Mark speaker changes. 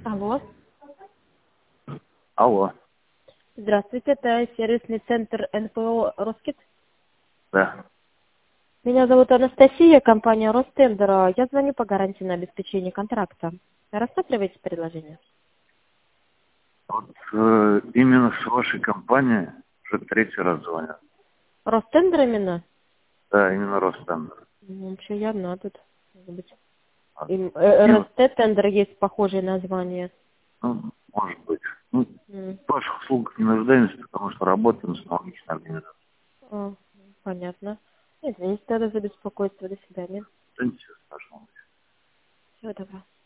Speaker 1: Алло.
Speaker 2: Алло.
Speaker 1: Здравствуйте, это сервисный центр НПО «Роскит».
Speaker 2: Да.
Speaker 1: Меня зовут Анастасия, компания «Ростендер». Я звоню по гарантии на обеспечение контракта. Рассматриваете предложение?
Speaker 2: Вот именно с вашей компании уже третий раз звонят.
Speaker 1: «Ростендер» именно?
Speaker 2: Да, именно Ростендер.
Speaker 1: Ну, вообще я одна тут. Может быть.
Speaker 2: А,
Speaker 1: «Ростендер» есть похожее название.
Speaker 2: ну, может быть. Ну,
Speaker 1: М.
Speaker 2: в ваших услугах не нуждаемся, потому что работаем с аналогичной организацией.
Speaker 1: А, понятно. Извините тогда за беспокойство. До свидания.
Speaker 2: Да ничего страшного.
Speaker 1: Всего доброго.